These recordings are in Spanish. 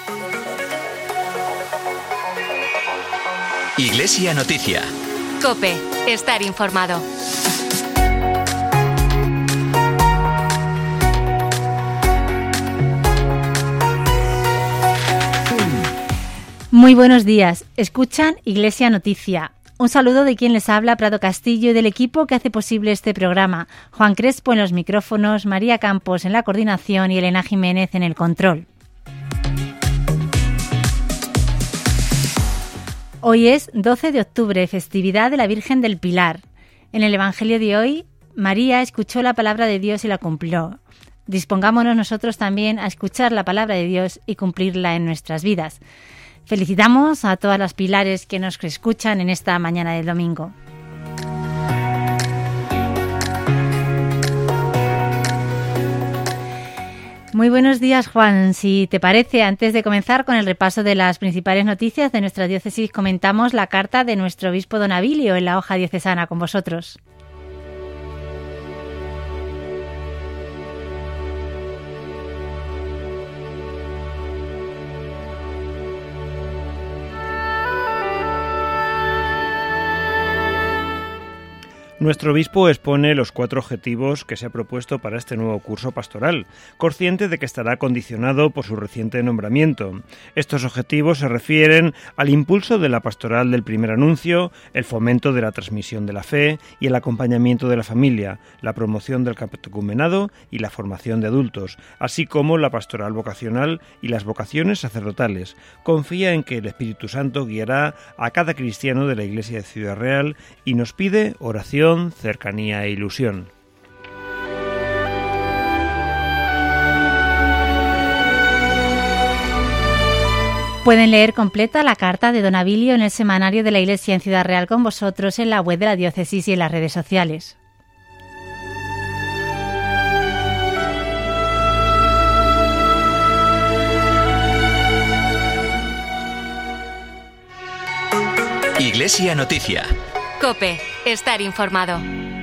Iglesia Noticia. COPE. Estar informado. Muy buenos días. Escuchan Iglesia Noticia. Un saludo de quien les habla, Prado Castillo, y del equipo que hace posible este programa. Juan Crespo en los micrófonos, María Campos en la coordinación y Elena Jiménez en el control. Hoy es 12 de octubre, festividad de la Virgen del Pilar. En el Evangelio de hoy, María escuchó la palabra de Dios y la cumplió. Dispongámonos nosotros también a escuchar la palabra de Dios y cumplirla en nuestras vidas. Felicitamos a todas las pilares que nos escuchan en esta mañana del domingo. Muy buenos días, Juan. Si te parece, antes de comenzar con el repaso de las principales noticias de nuestra diócesis, comentamos la carta de nuestro obispo don Abilio en la hoja diocesana con vosotros. Nuestro obispo expone los 4 objetivos que se ha propuesto para este nuevo curso pastoral, consciente de que estará condicionado por su reciente nombramiento. Estos objetivos se refieren al impulso de la pastoral del primer anuncio, el fomento de la transmisión de la fe y el acompañamiento de la familia, la promoción del catecumenado y la formación de adultos, así como la pastoral vocacional y las vocaciones sacerdotales. Confía en que el Espíritu Santo guiará a cada cristiano de la Iglesia de Ciudad Real y nos pide oración, cercanía e ilusión. Pueden leer completa la carta de don Abilio en el semanario de la Iglesia en Ciudad Real con vosotros, en la web de la diócesis y en las redes sociales. Iglesia Noticia. COPE. Estar informado.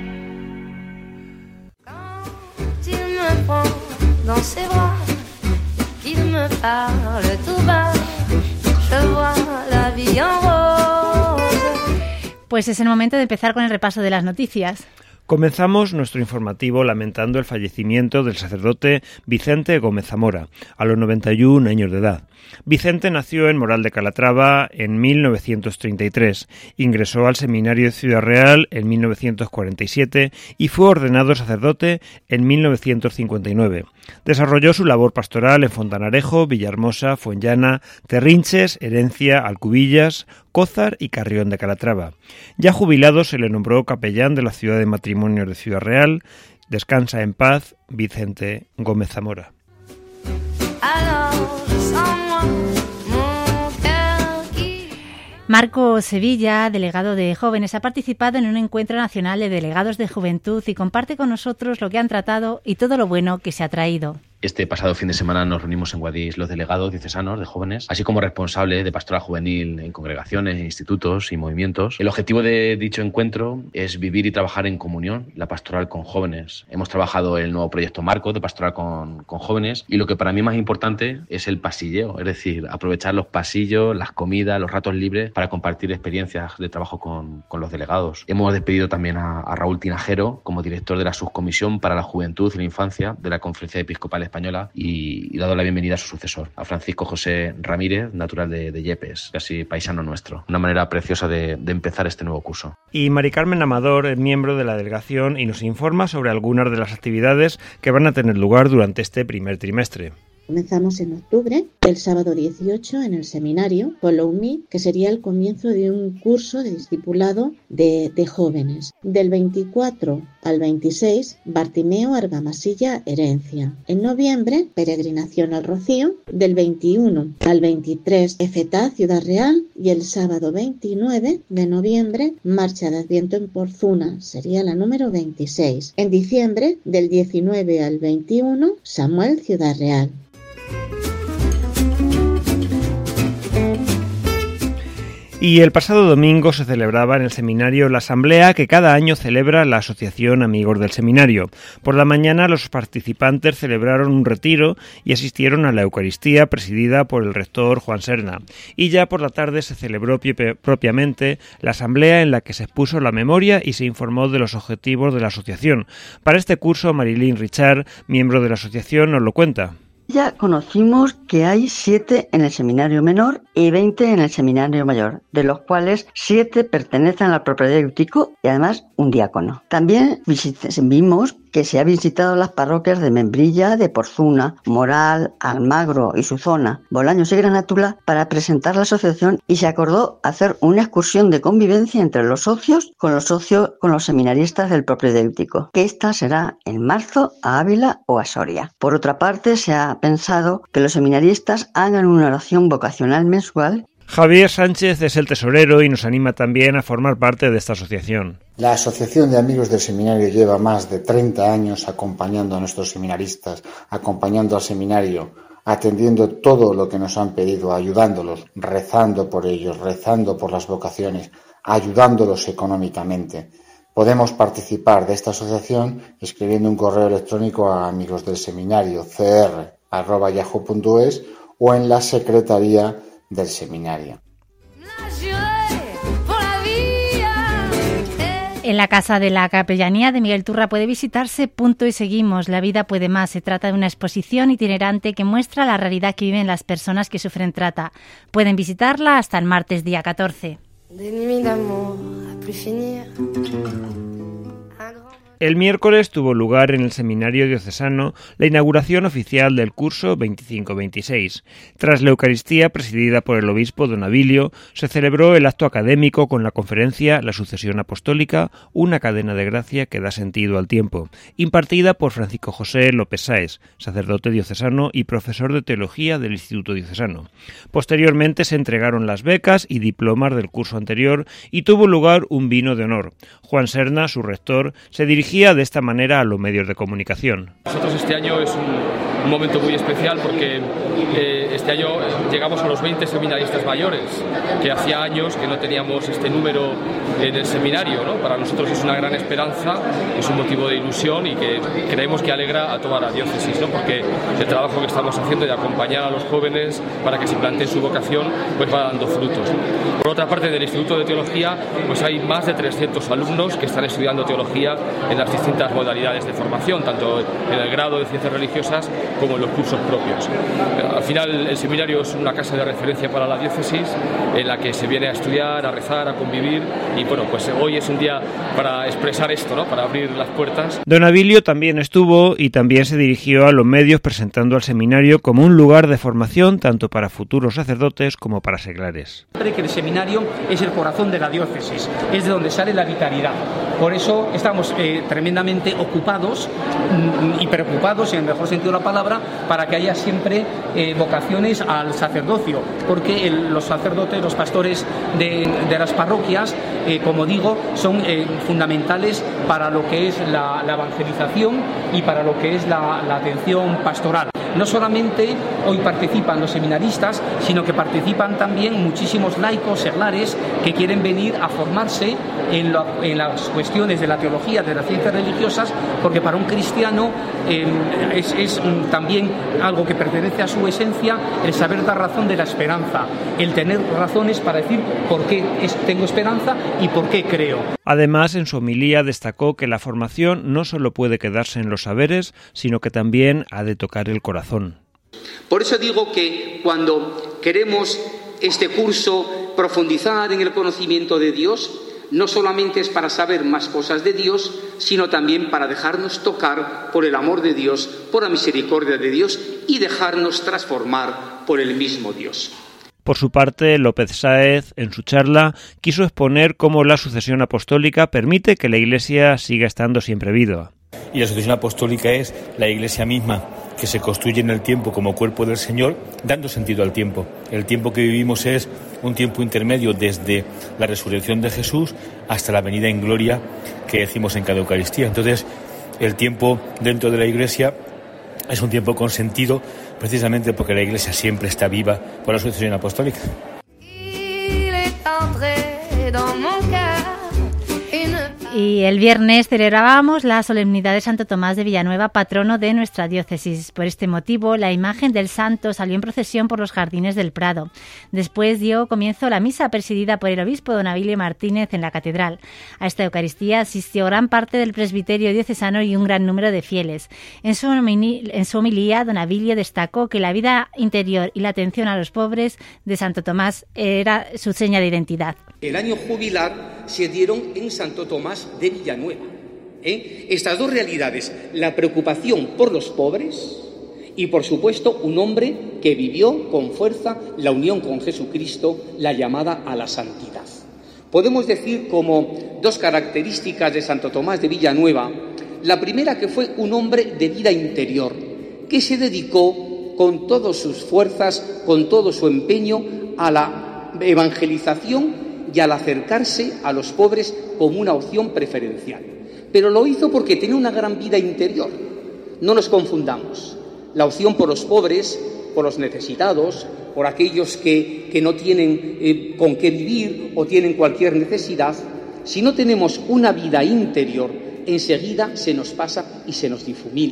Pues es el momento de empezar con el repaso de las noticias. Comenzamos nuestro informativo lamentando el fallecimiento del sacerdote Vicente Gómez Zamora, a los 91 años de edad. Vicente nació en Moral de Calatrava en 1933, ingresó al Seminario de Ciudad Real en 1947 y fue ordenado sacerdote en 1959. Desarrolló su labor pastoral en Fontanarejo, Villahermosa, Fuenllana, Terrinches, Herencia, Alcubillas, Cózar y Carrión de Calatrava. Ya jubilado se le nombró capellán de la ciudad de matrimonios de Ciudad Real. Descansa en paz, Vicente Gómez Zamora. Marco Sevilla, delegado de jóvenes, ha participado en un encuentro nacional de delegados de juventud y comparte con nosotros lo que han tratado y todo lo bueno que se ha traído. Este pasado fin de semana nos reunimos en Guadix los delegados diocesanos de jóvenes, así como responsables de pastoral juvenil en congregaciones, institutos y movimientos. El objetivo de dicho encuentro es vivir y trabajar en comunión la pastoral con jóvenes. Hemos trabajado el nuevo proyecto Marco de pastoral con jóvenes y lo que para mí más importante es el pasilleo, es decir, aprovechar los pasillos, las comidas, los ratos libres para compartir experiencias de trabajo con los delegados. Hemos despedido también a Raúl Tinajero como director de la Subcomisión para la Juventud y la Infancia de la Conferencia Episcopal Española y dado la bienvenida a su sucesor, a Francisco José Ramírez, natural de Yepes, casi paisano nuestro. Una manera preciosa de empezar este nuevo curso. Y Mari Carmen Amador es miembro de la delegación y nos informa sobre algunas de las actividades que van a tener lugar durante este primer trimestre. Comenzamos en octubre, el sábado 18 en el seminario Follow Me, que sería el comienzo de un curso de discipulado de jóvenes. Del 24 al 26, Bartimeo, Argamasilla, Herencia. En noviembre, peregrinación al Rocío. Del 21 al 23, Efetá, Ciudad Real. Y el sábado 29 de noviembre, marcha de Adviento en Porzuna, sería la número 26. En diciembre, del 19 al 21, Samuel, Ciudad Real. Y el pasado domingo se celebraba en el seminario la asamblea que cada año celebra la Asociación Amigos del Seminario. Por la mañana los participantes celebraron un retiro y asistieron a la Eucaristía presidida por el rector Juan Serna. Y ya por la tarde se celebró propiamente la asamblea en la que se expuso la memoria y se informó de los objetivos de la asociación. Para este curso, Marilyn Richard, miembro de la asociación, nos lo cuenta. Ya conocimos que hay 7 en el seminario menor y 20 en el seminario mayor, de los cuales 7 pertenecen al propedéutico y además un diácono. También vimos que se ha visitado las parroquias de Membrilla, de Porzuna, Moral, Almagro y su zona, Bolaños y Granátula, para presentar la asociación, y se acordó hacer una excursión de convivencia entre los socios con los seminaristas del propedéutico, que esta será en marzo a Ávila o a Soria. Por otra parte, se ha pensado que los seminaristas hagan una oración vocacional mensual. Javier Sánchez es el tesorero y nos anima también a formar parte de esta asociación. La Asociación de Amigos del Seminario lleva más de 30 años acompañando a nuestros seminaristas, acompañando al seminario, atendiendo todo lo que nos han pedido, ayudándolos, rezando por ellos, rezando por las vocaciones, ayudándolos económicamente. Podemos participar de esta asociación escribiendo un correo electrónico a amigosdelseminario@yahoo.es o en la secretaría del seminario. En la casa de la Capellanía de Miguel Turra puede visitarse Punto y Seguimos, La vida puede más. Se trata de una exposición itinerante que muestra la realidad que viven las personas que sufren trata. Pueden visitarla hasta el martes día 14. El miércoles tuvo lugar en el Seminario Diocesano la inauguración oficial del curso 25-26. Tras la Eucaristía presidida por el obispo don Abilio, se celebró el acto académico con la conferencia La sucesión apostólica, una cadena de gracia que da sentido al tiempo, impartida por Francisco José López Sáez, sacerdote diocesano y profesor de teología del Instituto Diocesano. Posteriormente se entregaron las becas y diplomas del curso anterior y tuvo lugar un vino de honor. Juan Serna, su rector, se dirigió de esta manera a los medios de comunicación. Nosotros este año es un momento muy especial porque este año llegamos a los 20 seminaristas mayores, que hacía años que no teníamos este número en el seminario, ¿no? Para nosotros es una gran esperanza, es un motivo de ilusión y que creemos que alegra a toda la diócesis, ¿no? Porque el trabajo que estamos haciendo de acompañar a los jóvenes para que se planteen su vocación pues va dando frutos. Por otra parte, del Instituto de Teología pues hay más de 300 alumnos que están estudiando teología en las distintas modalidades de formación, tanto en el grado de ciencias religiosas como en los cursos propios. Al final el seminario es una casa de referencia para la diócesis en la que se viene a estudiar, a rezar, a convivir y bueno, pues hoy es un día para expresar esto, ¿no? Para abrir las puertas. Don Abilio también estuvo y también se dirigió a los medios presentando al seminario como un lugar de formación tanto para futuros sacerdotes como para seglares. Que el seminario es el corazón de la diócesis, es de donde sale la vitalidad. Por eso estamos tremendamente ocupados y preocupados, en el mejor sentido de la palabra, para que haya siempre vocaciones al sacerdocio, porque los sacerdotes, los pastores de las parroquias, como digo, son fundamentales para lo que es la evangelización y para lo que es la atención pastoral. No solamente hoy participan los seminaristas, sino que participan también muchísimos laicos, seglares, que quieren venir a formarse en las cuestiones de la teología, de las ciencias religiosas, porque para un cristiano es también algo que pertenece a su esencia, el saber dar razón de la esperanza, el tener razones para decir por qué tengo esperanza y por qué creo. Además, en su homilía destacó que la formación no solo puede quedarse en los saberes, sino que también ha de tocar el corazón. Por eso digo que cuando queremos este curso profundizar en el conocimiento de Dios, no solamente es para saber más cosas de Dios, sino también para dejarnos tocar por el amor de Dios, por la misericordia de Dios y dejarnos transformar por el mismo Dios. Por su parte, López Sáez, en su charla, quiso exponer cómo la sucesión apostólica permite que la Iglesia siga estando siempre viva. Y la sucesión apostólica es la Iglesia misma, que se construye en el tiempo como cuerpo del Señor, dando sentido al tiempo. El tiempo que vivimos es un tiempo intermedio desde la resurrección de Jesús hasta la venida en gloria que decimos en cada Eucaristía. Entonces, el tiempo dentro de la Iglesia es un tiempo con sentido, precisamente porque la Iglesia siempre está viva por la sucesión apostólica. Y el viernes celebrábamos la solemnidad de Santo Tomás de Villanueva, patrono de nuestra diócesis. Por este motivo, la imagen del santo salió en procesión por los jardines del Prado. Después dio comienzo la misa presidida por el obispo don Abilio Martínez en la catedral. A esta Eucaristía asistió gran parte del presbiterio diocesano y un gran número de fieles. En su homilía, don Abilio destacó que la vida interior y la atención a los pobres de Santo Tomás era su seña de identidad. El año jubilar se dieron en Santo Tomás de Villanueva. Estas dos realidades, la preocupación por los pobres y, por supuesto, un hombre que vivió con fuerza la unión con Jesucristo, la llamada a la santidad. Podemos decir como dos características de Santo Tomás de Villanueva. La primera, que fue un hombre de vida interior, que se dedicó con todas sus fuerzas, con todo su empeño a la evangelización y al acercarse a los pobres como una opción preferencial. Pero lo hizo porque tenía una gran vida interior. No nos confundamos. La opción por los pobres, por los necesitados, por aquellos que no tienen con qué vivir o tienen cualquier necesidad, si no tenemos una vida interior, enseguida se nos pasa y se nos difumina.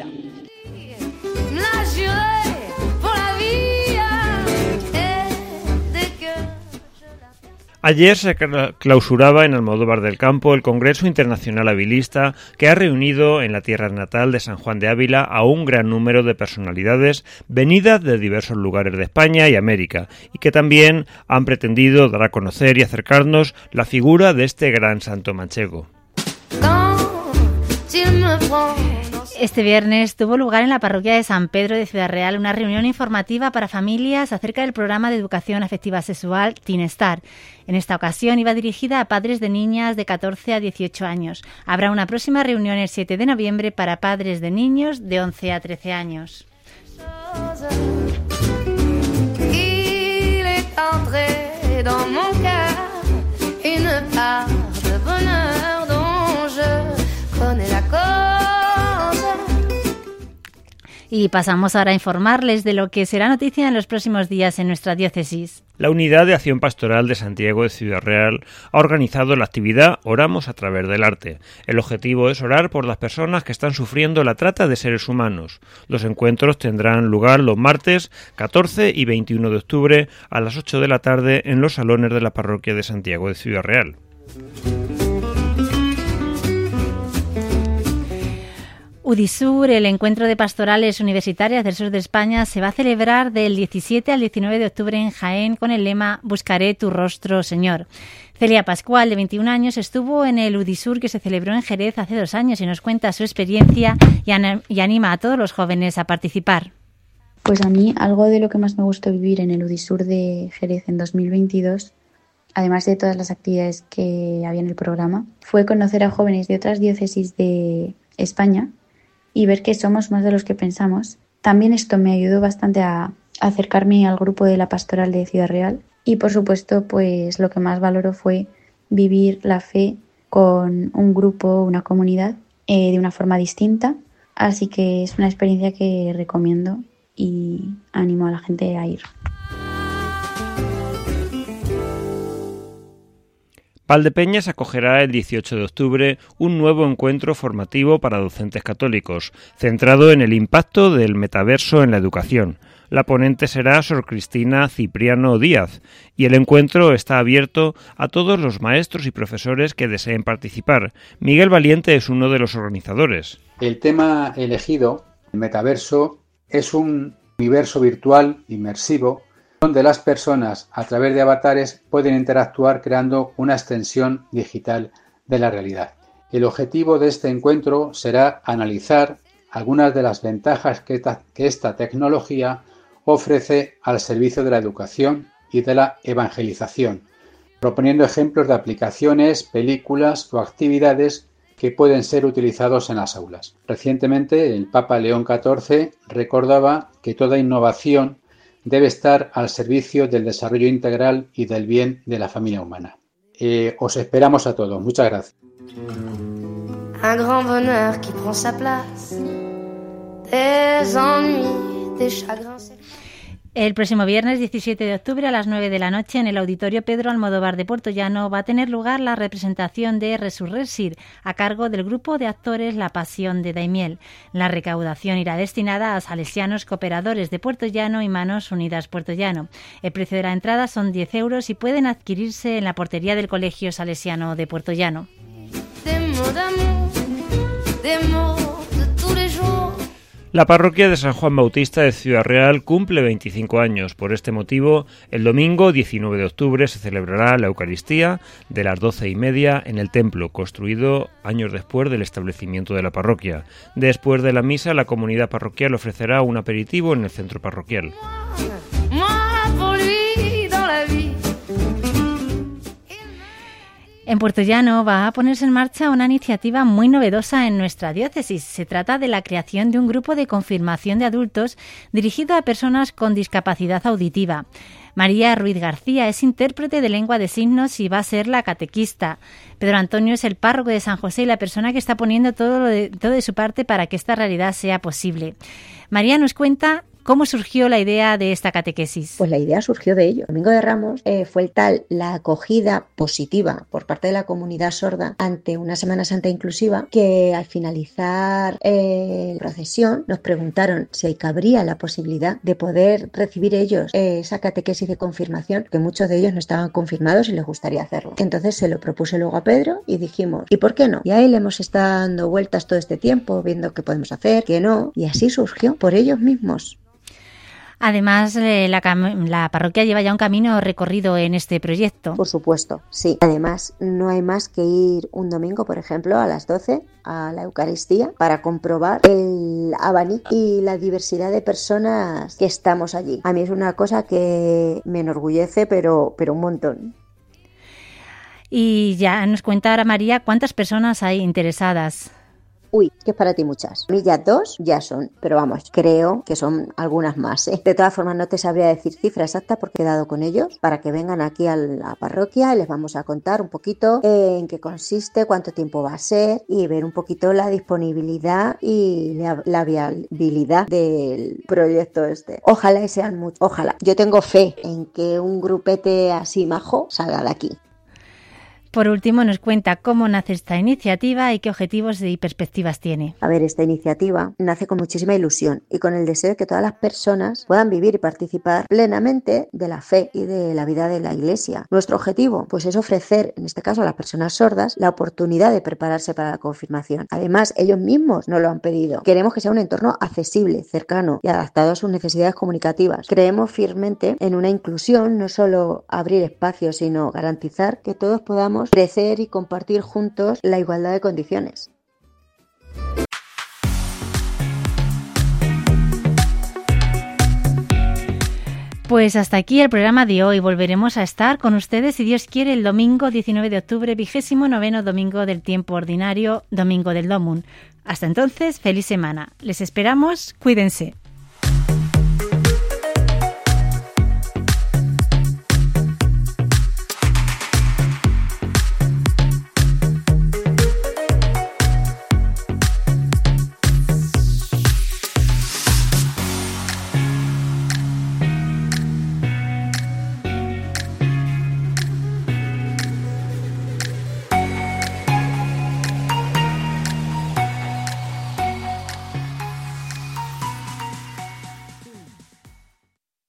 Ayer se clausuraba en Almodóvar del Campo el Congreso Internacional Abilista, que ha reunido en la tierra natal de San Juan de Ávila a un gran número de personalidades venidas de diversos lugares de España y América, y que también han pretendido dar a conocer y acercarnos la figura de este gran santo manchego. Este viernes tuvo lugar en la parroquia de San Pedro de Ciudad Real una reunión informativa para familias acerca del programa de educación afectiva sexual Tinestar. En esta ocasión iba dirigida a padres de niñas de 14 a 18 años. Habrá una próxima reunión el 7 de noviembre para padres de niños de 11 a 13 años. Y pasamos ahora a informarles de lo que será noticia en los próximos días en nuestra diócesis. La Unidad de Acción Pastoral de Santiago de Ciudad Real ha organizado la actividad Oramos a través del arte. El objetivo es orar por las personas que están sufriendo la trata de seres humanos. Los encuentros tendrán lugar los martes 14 y 21 de octubre a las 8 de la tarde en los salones de la parroquia de Santiago de Ciudad Real. UDISUR, el encuentro de pastorales universitarias del sur de España, se va a celebrar del 17 al 19 de octubre en Jaén con el lema Buscaré tu rostro, Señor. Celia Pascual, de 21 años, estuvo en el UDISUR que se celebró en Jerez hace 2 años y nos cuenta su experiencia y anima a todos los jóvenes a participar. Pues a mí algo de lo que más me gustó vivir en el UDISUR de Jerez en 2022, además de todas las actividades que había en el programa, fue conocer a jóvenes de otras diócesis de España y ver que somos más de los que pensamos. También esto me ayudó bastante a acercarme al grupo de la pastoral de Ciudad Real y, por supuesto, pues lo que más valoro fue vivir la fe con un grupo, una comunidad, de una forma distinta. Así que es una experiencia que recomiendo y animo a la gente a ir. Valdepeñas acogerá el 18 de octubre un nuevo encuentro formativo para docentes católicos, centrado en el impacto del metaverso en la educación. La ponente será Sor Cristina Cipriano Díaz y el encuentro está abierto a todos los maestros y profesores que deseen participar. Miguel Valiente es uno de los organizadores. El tema elegido, el metaverso, es un universo virtual inmersivo donde las personas, a través de avatares, pueden interactuar creando una extensión digital de la realidad. El objetivo de este encuentro será analizar algunas de las ventajas que esta tecnología ofrece al servicio de la educación y de la evangelización, proponiendo ejemplos de aplicaciones, películas o actividades que pueden ser utilizados en las aulas. Recientemente, el Papa León XIV recordaba que toda innovación debe estar al servicio del desarrollo integral y del bien de la familia humana. Os esperamos a todos. Muchas gracias. Un grand bonheur qui prend sa place, des ennuis, des chagrins. El próximo viernes 17 de octubre a las 9 de la noche en el Auditorio Pedro Almodóvar de Puertollano va a tener lugar la representación de Resurrexir a cargo del grupo de actores La Pasión de Daimiel. La recaudación irá destinada a salesianos cooperadores de Puertollano y Manos Unidas Puertollano. El precio de la entrada son 10 euros y pueden adquirirse en la portería del Colegio Salesiano de Puertollano. La parroquia de San Juan Bautista de Ciudad Real cumple 25 años. Por este motivo, el domingo 19 de octubre se celebrará la Eucaristía de las 12:30 en el templo, construido años después del establecimiento de la parroquia. Después de la misa, la comunidad parroquial ofrecerá un aperitivo en el centro parroquial. En Puertollano va a ponerse en marcha una iniciativa muy novedosa en nuestra diócesis. Se trata de la creación de un grupo de confirmación de adultos dirigido a personas con discapacidad auditiva. María Ruiz García es intérprete de lengua de signos y va a ser la catequista. Pedro Antonio es el párroco de San José y la persona que está poniendo todo de su parte para que esta realidad sea posible. María nos cuenta ¿cómo surgió la idea de esta catequesis? Pues la idea surgió de ello. El Domingo de Ramos fue tal la acogida positiva por parte de la comunidad sorda ante una Semana Santa inclusiva que al finalizar la procesión nos preguntaron si cabría la posibilidad de poder recibir ellos esa catequesis de confirmación, que muchos de ellos no estaban confirmados y les gustaría hacerlo. Entonces se lo propuse luego a Pedro y dijimos, ¿y por qué no? Y a él hemos estado dando vueltas todo este tiempo, viendo qué podemos hacer, qué no, y así surgió por ellos mismos. Además, la parroquia lleva ya un camino recorrido en este proyecto. Por supuesto, sí. Además, no hay más que ir un domingo, por ejemplo, a las 12 a la Eucaristía para comprobar el abanico y la diversidad de personas que estamos allí. A mí es una cosa que me enorgullece, pero un montón. Y ya nos cuenta ahora María cuántas personas hay interesadas. Uy, que es para ti muchas. A mí ya 2 ya son, pero vamos, creo que son algunas más, ¿eh? De todas formas no te sabría decir cifra exacta porque he dado con ellos para que vengan aquí a la parroquia y les vamos a contar un poquito en qué consiste, cuánto tiempo va a ser y ver un poquito la disponibilidad y la viabilidad del proyecto este. Ojalá y sean muchos, ojalá. Yo tengo fe en que un grupete así majo salga de aquí. Por último, nos cuenta cómo nace esta iniciativa y qué objetivos y perspectivas tiene. A ver, esta iniciativa nace con muchísima ilusión y con el deseo de que todas las personas puedan vivir y participar plenamente de la fe y de la vida de la Iglesia. Nuestro objetivo, pues, es ofrecer, en este caso a las personas sordas, la oportunidad de prepararse para la confirmación. Además, ellos mismos nos lo han pedido. Queremos que sea un entorno accesible, cercano y adaptado a sus necesidades comunicativas. Creemos firmemente en una inclusión, no solo abrir espacios, sino garantizar que todos podamos crecer y compartir juntos la igualdad de condiciones. Pues hasta aquí el programa de hoy. Volveremos a estar con ustedes, si Dios quiere, el domingo 19 de octubre, 29º domingo del tiempo ordinario, domingo del Domum. Hasta entonces, feliz semana. Les esperamos, cuídense.